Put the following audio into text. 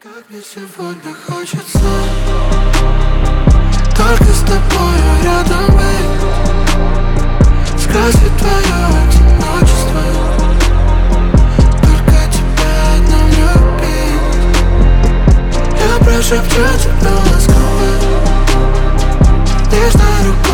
Как мне сегодня хочется только с тобою рядом быть, скрасить твое одиночество, только тебя одну любить. Я прошепчу тебя ласково, нежно рукой.